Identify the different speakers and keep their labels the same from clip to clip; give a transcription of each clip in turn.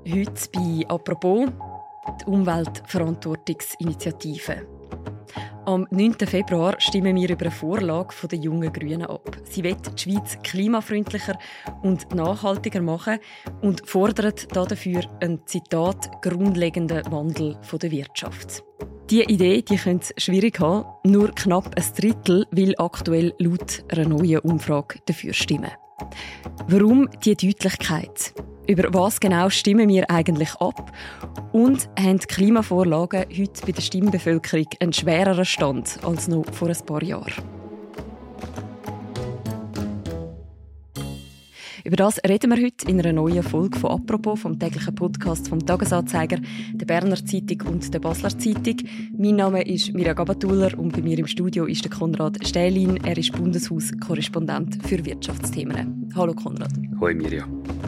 Speaker 1: Heute bei «Apropos» die Umweltverantwortungsinitiative. Am 9. Februar stimmen wir über eine Vorlage der jungen Grünen ab. Sie will die Schweiz klimafreundlicher und nachhaltiger machen und fordert dafür einen, Zitat, grundlegenden Wandel der Wirtschaft. Diese Idee könnte es schwierig haben. Nur knapp ein Drittel will aktuell laut einer neuen Umfrage dafür stimmen. Warum diese Deutlichkeit? Über was genau stimmen wir eigentlich ab? Und haben die Klimavorlagen heute bei der Stimmbevölkerung einen schwereren Stand als noch vor ein paar Jahren? Über das reden wir heute in einer neuen Folge von «Apropos», vom täglichen Podcast vom «Tagesanzeiger», der «Berner Zeitung» und der «Basler Zeitung». Mein Name ist Mirja Gabatuller und bei mir im Studio ist der Konrad Stählin. Er ist Bundeshaus-Korrespondent für Wirtschaftsthemen. Hallo Konrad.
Speaker 2: Hoi Mirja.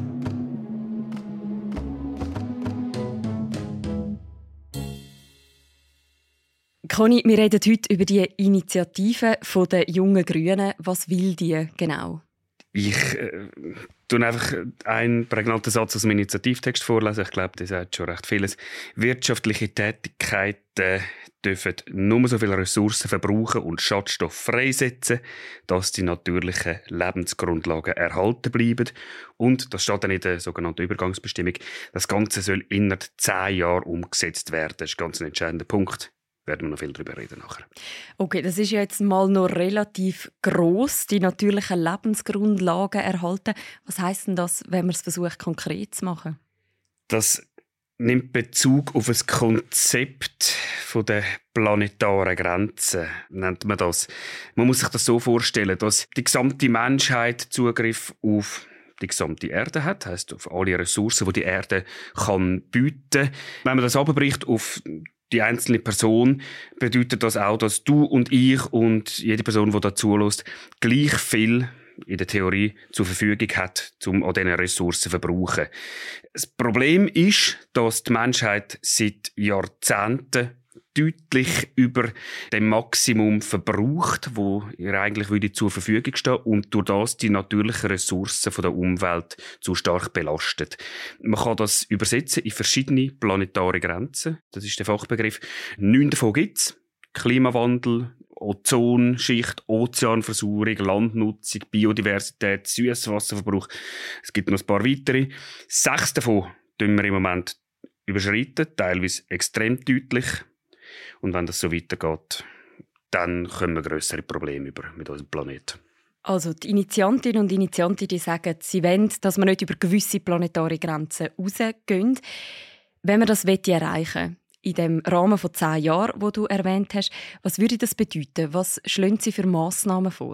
Speaker 1: Conny, wir reden heute über die Initiative der jungen Grünen. Was will die genau?
Speaker 2: Ich tue einfach einen prägnanten Satz aus dem Initiativtext vorlesen. Ich glaube, das sagt schon recht vieles. Wirtschaftliche Tätigkeiten dürfen nur so viele Ressourcen verbrauchen und Schadstoffe freisetzen, dass die natürlichen Lebensgrundlagen erhalten bleiben. Und, das steht dann in der sogenannten Übergangsbestimmung, das Ganze soll innerhalb 10 Jahren umgesetzt werden. Das ist ein ganz entscheidender Punkt. Werden wir noch viel darüber reden nachher.
Speaker 1: Okay, das ist ja jetzt mal noch relativ gross, die natürlichen Lebensgrundlagen erhalten. Was heisst denn das, wenn man es versucht, konkret zu machen?
Speaker 2: Das nimmt Bezug auf ein Konzept von der planetaren Grenzen, nennt man das. Man muss sich das so vorstellen, dass die gesamte Menschheit Zugriff auf die gesamte Erde hat, heisst auf alle Ressourcen, die die Erde kann bieten. Wenn man das abbricht auf die einzelne Person, bedeutet das auch, dass du und ich und jede Person, die da zulässt, gleich viel in der Theorie zur Verfügung hat, um an diesen Ressourcen zu verbrauchen. Das Problem ist, dass die Menschheit seit Jahrzehnten deutlich über dem Maximum verbraucht, wo ihr eigentlich zur Verfügung stehen und durch das die natürlichen Ressourcen der Umwelt zu stark belastet. Man kann das übersetzen in verschiedene planetare Grenzen. Das ist der Fachbegriff. 9 davon gibt es. Klimawandel, Ozonschicht, Ozeanversauerung, Landnutzung, Biodiversität, Süßwasserverbrauch. Es gibt noch ein paar weitere. 6 davon tun wir im Moment überschreiten, teilweise extrem deutlich. Und wenn das so weitergeht, dann kommen wir grössere Probleme über mit unserem Planeten.
Speaker 1: Also die Initiantinnen und Initianten die sagen, sie wollen, dass wir nicht über gewisse planetare Grenzen rausgehen. Wenn wir das erreichen in dem Rahmen von 10 Jahren, den du erwähnt hast, was würde das bedeuten? Was schlagen Sie für Massnahmen vor?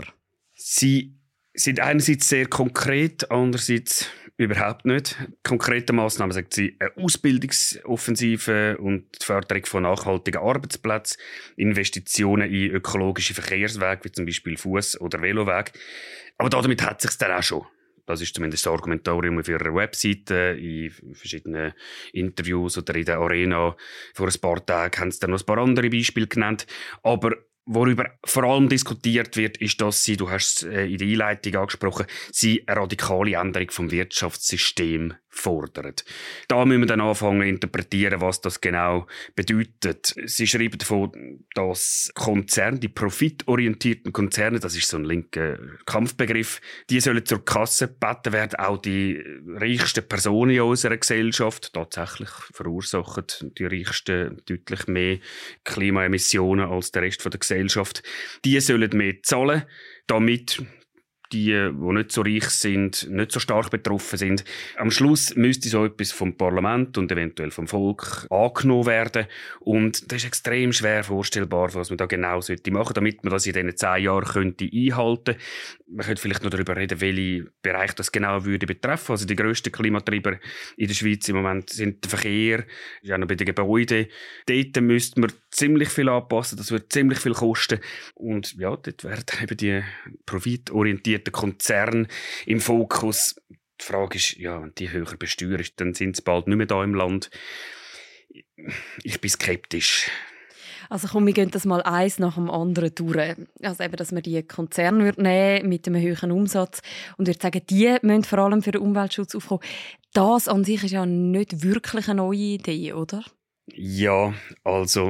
Speaker 1: Sie
Speaker 2: sind einerseits sehr konkret, andererseits überhaupt nicht. Konkrete Massnahmen, sagt sie, eine Ausbildungsoffensive und die Förderung von nachhaltigen Arbeitsplätzen, Investitionen in ökologische Verkehrswege, wie zum Beispiel Fuß- oder Velowege. Aber damit hat es sich dann auch schon. Das ist zumindest das Argumentorium auf ihrer Webseite. In verschiedenen Interviews oder in der Arena vor ein paar Tagen haben sie dann noch ein paar andere Beispiele genannt. Aber worüber vor allem diskutiert wird, ist, dass sie, du hast es in der Einleitung angesprochen, sie eine radikale Änderung vom Wirtschaftssystem fordern. Da müssen wir dann anfangen zu interpretieren, was das genau bedeutet. Sie schreiben davon, dass Konzerne, die profitorientierten Konzerne, das ist so ein linker Kampfbegriff, die sollen zur Kasse gebeten werden. Auch die reichsten Personen in unserer Gesellschaft, tatsächlich verursachen die Reichsten deutlich mehr Klimaemissionen als der Rest der Gesellschaft. Die sollen mehr zahlen, damit die nicht so reich sind, nicht so stark betroffen sind. Am Schluss müsste so etwas vom Parlament und eventuell vom Volk angenommen werden. Und das ist extrem schwer vorstellbar, was man da genau machen sollte, damit man das in diesen 10 Jahren einhalten könnte. Man könnte vielleicht noch darüber reden, welche Bereiche das genau würde betreffen. Also die grössten Klimatreiber in der Schweiz im Moment sind der Verkehr, ist auch noch bei den Gebäuden. Dort müsste man ziemlich viel anpassen, das würde ziemlich viel kosten. Und ja, dort wären eben die profitorientierten Konzerne im Fokus. Die Frage ist, ja, wenn die höher besteuern, dann sind sie bald nicht mehr da im Land. Ich bin skeptisch.
Speaker 1: Also komm, wir gehen das mal eins nach dem anderen durch. Also eben, dass man die Konzerne nehmen mit einem höheren Umsatz und würde sagen, die müssen vor allem für den Umweltschutz aufkommen. Das an sich ist ja nicht wirklich eine neue Idee, oder?
Speaker 2: Ja, also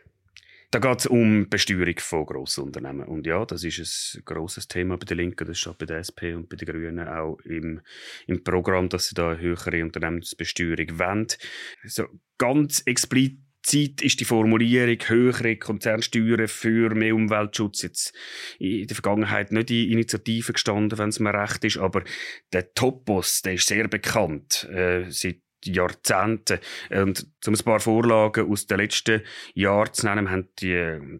Speaker 2: da geht es um Besteuerung von Grossunternehmen. Und ja, das ist ein grosses Thema bei den Linken, das steht bei der SP und bei den Grünen auch im Programm, dass sie da eine höhere Unternehmensbesteuerung wollen. So ganz explizit ist die Formulierung höhere Konzernsteuern für mehr Umweltschutz jetzt in der Vergangenheit nicht in Initiativen gestanden, wenn es mir recht ist, aber der Topos, der ist sehr bekannt seit Jahrzehnten. Und um ein paar Vorlagen aus den letzten Jahren zu nennen, haben die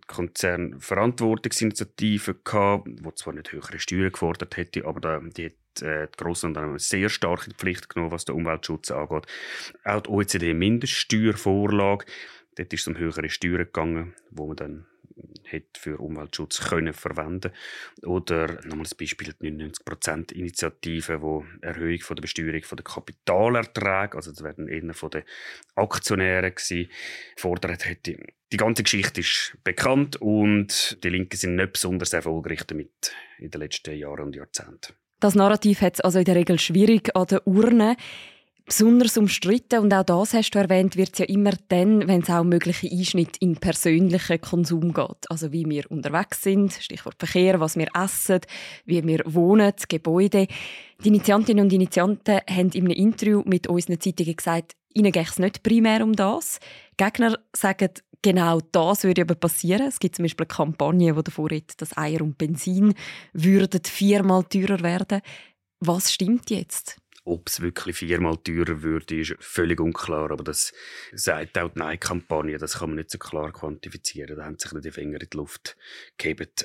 Speaker 2: Konzernverantwortungsinitiative gehabt, die zwar nicht höhere Steuern gefordert hätte, aber die hat die Grossunternehmen sehr stark in die Pflicht genommen, was den Umweltschutz angeht. Auch die OECD-Mindeststeuervorlage, dort ist es um höhere Steuern gegangen, wo man dann für Umweltschutz können verwenden. Oder nochmal ein Beispiel, die 99%-Initiative, die Erhöhung von der Besteuerung von der Kapitalerträge, also das werden eher von den Aktionären gefordert hätte. Die ganze Geschichte ist bekannt und die Linken sind nicht besonders erfolgreich damit in den letzten Jahren und Jahrzehnten.
Speaker 1: Das Narrativ hat es also in der Regel schwierig an der Urne. Besonders umstritten, und auch das hast du erwähnt, wird es ja immer dann, wenn es auch mögliche Einschnitte in persönlichen Konsum geht. Also wie wir unterwegs sind, Stichwort Verkehr, was wir essen, wie wir wohnen, Gebäude. Die Initiantinnen und Initianten haben in einem Interview mit unseren Zeitungen gesagt, ihnen gehe es nicht primär um das. Gegner sagen, genau das würde aber passieren. Es gibt zum Beispiel eine Kampagne, die davor redet, dass Eier und Benzin würden 4-mal teurer werden. Was stimmt jetzt?
Speaker 2: Ob es wirklich 4-mal teurer würde, ist völlig unklar. Aber das sagt auch die Nein-Kampagne. Das kann man nicht so klar quantifizieren. Da haben sich die Finger in die Luft gehebt.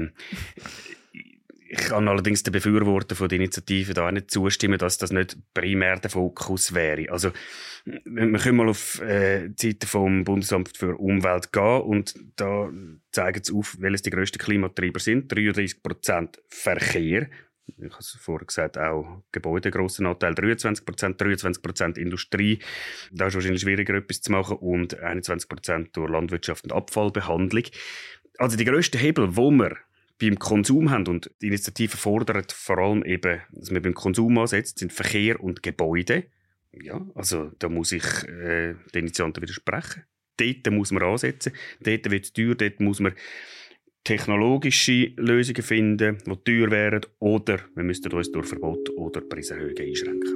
Speaker 2: Ich kann allerdings den Befürwortern von der Initiative da auch nicht zustimmen, dass das nicht primär der Fokus wäre. Also, wir können mal auf die Seite vom Bundesamt für Umwelt gehen und da zeigen sie auf, welches die grössten Klimatreiber sind. 33% Verkehr. Ich habe es vorher gesagt, auch Gebäude, grosser Anteil, 23% Industrie. Da ist wahrscheinlich schwieriger, etwas zu machen. Und 21% durch Landwirtschaft und Abfallbehandlung. Also die grössten Hebel, die wir beim Konsum haben, und die Initiative fordert vor allem eben, dass man beim Konsum ansetzt, sind Verkehr und Gebäude. Ja, also da muss ich den Initianten widersprechen. Dort muss man ansetzen. Dort wird es teuer, dort muss man technologische Lösungen finden, die teuer wären, oder wir müssten uns durch Verbot oder Preiserhöhungen einschränken.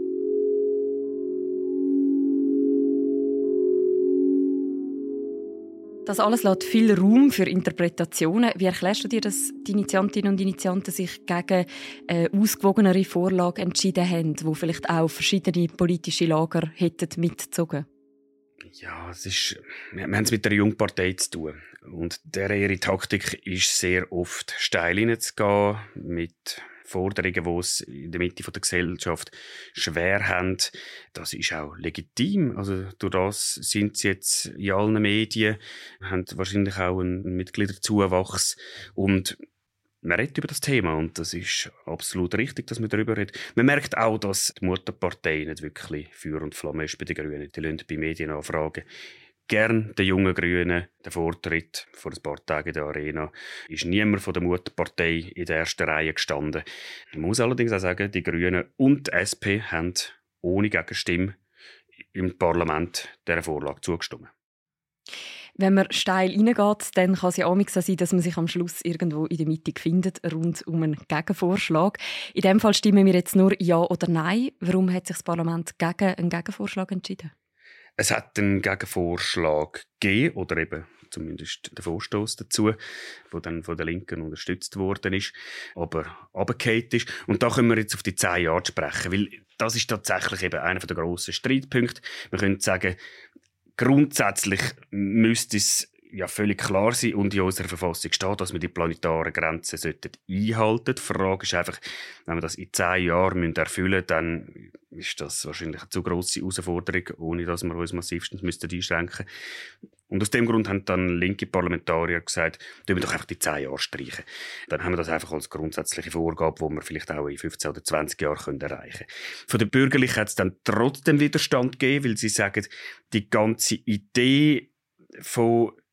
Speaker 1: Das alles lässt viel Raum für Interpretationen. Wie erklärst du dir, dass die Initiantinnen und Initianten sich gegen eine ausgewogenere Vorlage entschieden haben, die vielleicht auch verschiedene politische Lager hätten mitgezogen?
Speaker 2: Ja, wir haben es mit einer Jungpartei zu tun. Und ihre Taktik ist sehr oft steil hineinzugehen, mit Forderungen, die es in der Mitte der Gesellschaft schwer haben. Das ist auch legitim. Also durch das sind sie jetzt in allen Medien, haben wahrscheinlich auch einen Mitgliederzuwachs. Und man redet über das Thema und das ist absolut richtig, dass man darüber redet. Man merkt auch, dass die Mutterpartei nicht wirklich Feuer und Flamme ist bei den Grünen. Die lassen bei Medienanfragen gern den jungen Grünen den Vortritt. Vor ein paar Tagen in der Arena ist niemand von der Mutterpartei in der ersten Reihe gestanden. Man muss allerdings auch sagen, die Grünen und die SP haben ohne Gegenstimme im Parlament dieser Vorlage zugestimmt.
Speaker 1: Wenn man steil reingeht, dann kann es ja auch sein, dass man sich am Schluss irgendwo in der Mitte findet, rund um einen Gegenvorschlag. In diesem Fall stimmen wir jetzt nur Ja oder Nein. Warum hat sich das Parlament gegen einen Gegenvorschlag entschieden?
Speaker 2: Es hat einen Gegenvorschlag gegeben, oder eben zumindest den Vorstoß dazu, der dann von den Linken unterstützt worden ist, aber runtergefallen ist. Und da können wir jetzt auf die 10 Jahre sprechen, weil das ist tatsächlich eben einer der grossen Streitpunkte. Wir können sagen, grundsätzlich müsste es ja völlig klar sein und in unserer Verfassung steht, dass wir die planetaren Grenzen einhalten sollten. Die Frage ist einfach, wenn wir das in 10 Jahren erfüllen müssen, dann ist das wahrscheinlich eine zu grosse Herausforderung, ohne dass wir uns massivstens einschränken müssten. Und aus dem Grund haben dann linke Parlamentarier gesagt, tun wir doch einfach die 10 Jahre streichen. Dann haben wir das einfach als grundsätzliche Vorgabe, die wir vielleicht auch in 15 oder 20 Jahren erreichen können. Von den Bürgerlichen hat es dann trotzdem Widerstand gegeben, weil sie sagen, die ganze Idee von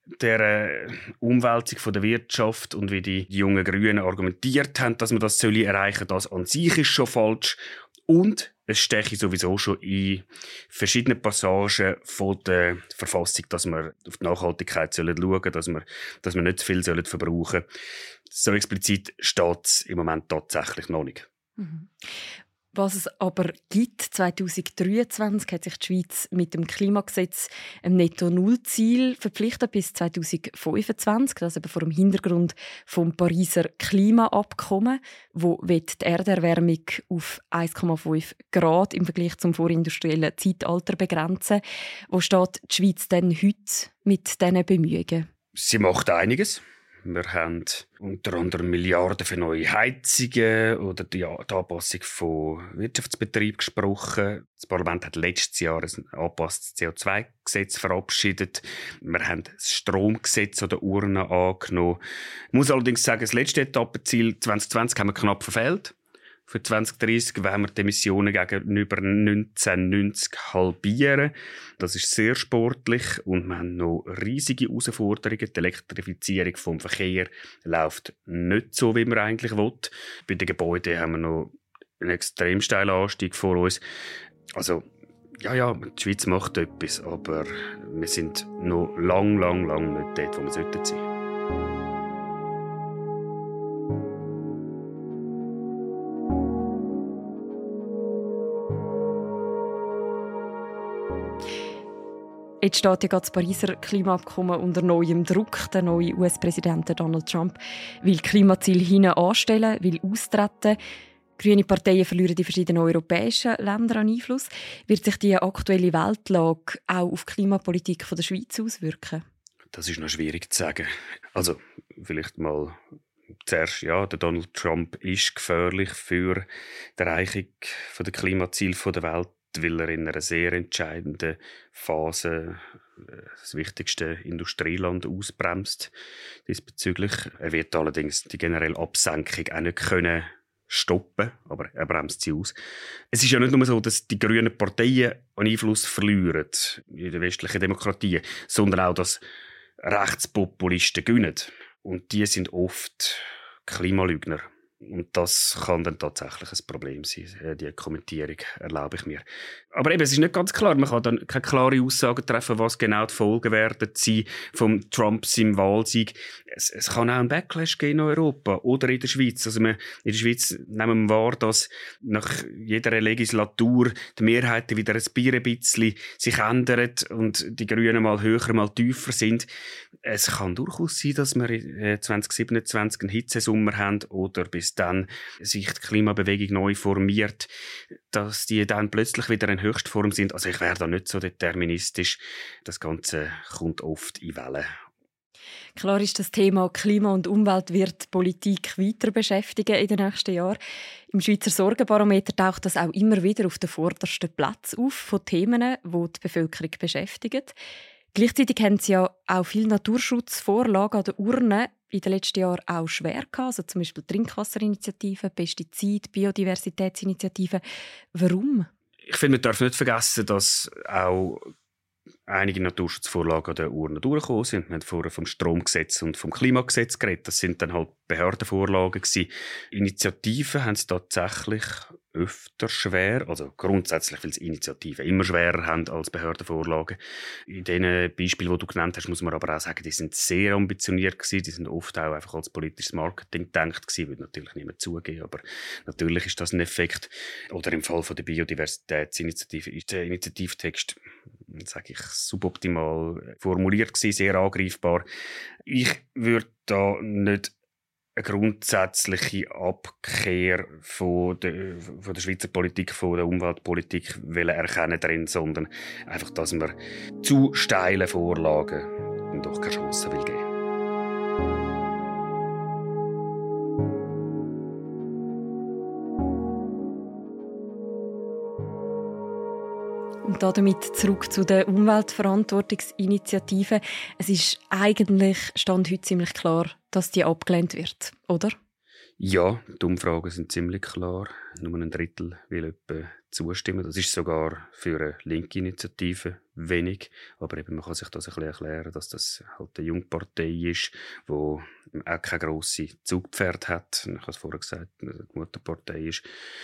Speaker 2: der Umwälzung von der Wirtschaft und wie die jungen Grünen argumentiert haben, dass man das erreichen soll, das an sich ist schon falsch. Und es steche sowieso schon in verschiedenen Passagen von der Verfassung, dass wir auf die Nachhaltigkeit schauen sollen, dass wir nicht zu viel verbrauchen sollen. So explizit steht es im Moment tatsächlich noch nicht.
Speaker 1: Mhm. Was es aber gibt, 2023 hat sich die Schweiz mit dem Klimagesetz einem Netto-Null-Ziel verpflichtet bis 2025, das eben vor dem Hintergrund vom Pariser Klimaabkommen, wo die Erderwärmung auf 1,5 Grad im Vergleich zum vorindustriellen Zeitalter begrenzen. Wo steht die Schweiz denn heute mit diesen Bemühungen?
Speaker 2: Sie macht einiges. Wir haben unter anderem Milliarden für neue Heizungen oder die Anpassung von Wirtschaftsbetrieben gesprochen. Das Parlament hat letztes Jahr ein angepasstes CO2-Gesetz verabschiedet. Wir haben das Stromgesetz an der Urne angenommen. Ich muss allerdings sagen, das letzte Etappenziel 2020 haben wir knapp verfehlt. Für 2030 wollen wir die Emissionen gegenüber 1990 halbieren. Das ist sehr sportlich und wir haben noch riesige Herausforderungen. Die Elektrifizierung des Verkehrs läuft nicht so, wie man eigentlich will. Bei den Gebäuden haben wir noch einen extrem steilen Anstieg vor uns. Also, ja, die Schweiz macht etwas, aber wir sind noch lang nicht dort, wo wir sein sollten.
Speaker 1: Jetzt steht ja das Pariser Klimaabkommen unter neuem Druck. Der neue US-Präsident Donald Trump will Klimaziele hinten anstellen, will austreten. Grüne Parteien verlieren die verschiedenen europäischen Länder an Einfluss. Wird sich die aktuelle Weltlage auch auf die Klimapolitik der Schweiz auswirken?
Speaker 2: Das ist noch schwierig zu sagen. Also, vielleicht mal zuerst, ja, der Donald Trump ist gefährlich für die Erreichung der Klimaziele der Welt, weil er in einer sehr entscheidenden Phase das wichtigste Industrieland ausbremst diesbezüglich. Er wird allerdings die generelle Absenkung auch nicht können stoppen, aber er bremst sie aus. Es ist ja nicht nur so, dass die grünen Parteien an Einfluss verlieren in den westlichen Demokratien, sondern auch, dass Rechtspopulisten gewinnen. Und die sind oft Klimalügner. Und das kann dann tatsächlich ein Problem sein. Die Kommentierung erlaube ich mir. Aber eben, es ist nicht ganz klar. Man kann dann keine klare Aussage treffen, was genau die Folgen werden sein vom Trump seinem Wahlsieg. Es kann auch einen Backlash geben in Europa oder in der Schweiz. Also in der Schweiz nehmen wir wahr, dass nach jeder Legislatur die Mehrheiten wieder ein bisschen sich ändern und die Grünen mal höher, mal tiefer sind. Es kann durchaus sein, dass wir 2027 einen Hitzesommer haben oder bis dann sich die Klimabewegung neu formiert, dass die dann plötzlich wieder in Höchstform sind. Also ich wäre da nicht so deterministisch. Das Ganze kommt oft in Wellen.
Speaker 1: Klar ist, das Thema Klima und Umwelt wird die Politik weiter beschäftigen in den nächsten Jahren. Im Schweizer Sorgenbarometer taucht das auch immer wieder auf den vordersten Platz auf von Themen, die die Bevölkerung beschäftigen. Gleichzeitig haben sie ja auch viele Naturschutzvorlagen an der Urne in den letzten Jahren auch schwer gehabt, also zum Beispiel Trinkwasserinitiativen, Pestizid-, Biodiversitätsinitiativen. Warum?
Speaker 2: Ich finde, man darf nicht vergessen, dass auch einige Naturschutzvorlagen an der Urne durchgekommen sind. Wir haben vorher vom Stromgesetz und vom Klimagesetz geredet. Das sind dann halt Behördenvorlagen gewesen. Initiativen haben es tatsächlich öfter schwer, also grundsätzlich, weil es Initiativen immer schwerer haben als Behördenvorlagen. In den Beispielen, die du genannt hast, muss man aber auch sagen, die sind sehr ambitioniert gewesen. Die sind oft auch einfach als politisches Marketing gedacht gewesen, würde natürlich niemand zugeben, aber natürlich ist das ein Effekt. Oder im Fall von der Biodiversitätsinitiative ist der Initiativtext, sage ich, suboptimal formuliert gewesen, sehr angreifbar. Ich würde da nicht eine grundsätzliche Abkehr von der Schweizer Politik, von der Umweltpolitik erkennen drin, sondern einfach, dass man zu steile Vorlagen doch keine Chance will geben.
Speaker 1: Und damit zurück zu der Umweltverantwortungsinitiative. Es ist eigentlich, Stand heute ziemlich klar, dass die abgelehnt wird, oder?
Speaker 2: Ja, die Umfragen sind ziemlich klar. Nur ein Drittel will etwa zustimmen. Das ist sogar für eine linke Initiative wenig. Aber eben, man kann sich das ein bisschen erklären, dass das halt eine Jungpartei ist, die auch keine grosse Zugpferd hat. Ich habe es vorher gesagt, die Mutterpartei ist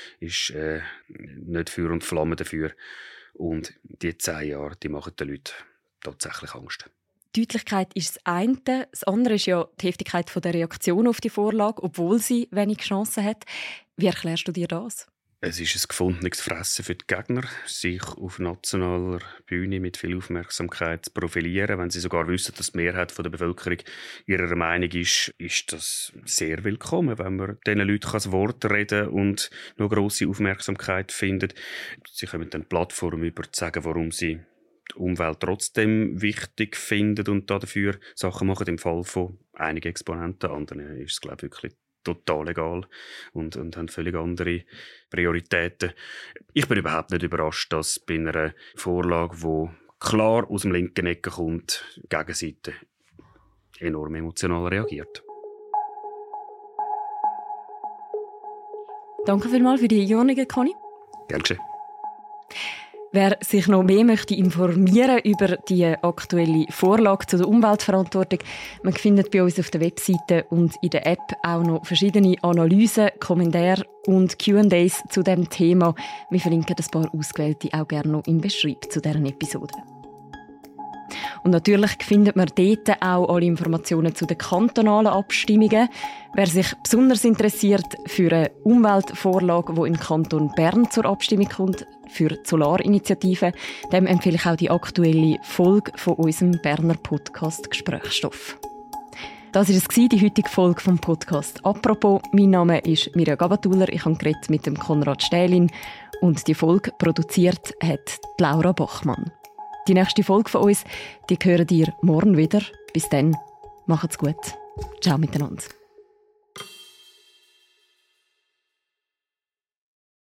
Speaker 2: nicht Feuer und Flamme dafür. Und die 10 Jahre, die machen den Leuten tatsächlich Angst.
Speaker 1: Die Deutlichkeit ist das eine. Das andere ist ja die Heftigkeit der Reaktion auf die Vorlage, obwohl sie wenig Chancen hat. Wie erklärst du dir das?
Speaker 2: Es ist ein gefundenes Fressen für die Gegner, sich auf nationaler Bühne mit viel Aufmerksamkeit zu profilieren. Wenn sie sogar wissen, dass die Mehrheit der Bevölkerung ihrer Meinung ist das sehr willkommen, wenn man diesen Leuten das Wort reden und noch grosse Aufmerksamkeit findet. Sie können dann Plattformen über sagen, warum sie die Umwelt trotzdem wichtig finden und dafür Sachen machen. Im Fall von einigen Exponenten, anderen ist es, glaube ich, wirklich total egal und haben völlig andere Prioritäten. Ich bin überhaupt nicht überrascht, dass bei einer Vorlage, die klar aus dem linken Ecke kommt, die Gegenseite enorm emotional reagiert.
Speaker 1: Danke vielmals für die Einordnung, Conny.
Speaker 2: Gern geschehen.
Speaker 1: Wer sich noch mehr möchte informieren über die aktuelle Vorlage zur Umweltverantwortung, man findet bei uns auf der Webseite und in der App auch noch verschiedene Analysen, Kommentare und Q&As zu diesem Thema. Wir verlinken ein paar ausgewählte auch gerne noch im Beschreibung zu dieser Episode. Und natürlich findet man dort auch alle Informationen zu den kantonalen Abstimmungen. Wer sich besonders interessiert für eine Umweltvorlage, die im Kanton Bern zur Abstimmung kommt, für die Solarinitiative, dem empfehle ich auch die aktuelle Folge von unserem Berner Podcast «Gesprächsstoff». Das war es, die heutige Folge vom Podcast «Apropos». Mein Name ist Mirja Gabatuller, ich habe geredet mit dem Konrad Stählin und die Folge produziert hat Laura Bachmann. Die nächste Folge von uns, die hören ihr morgen wieder. Bis dann, macht's gut. Ciao miteinander.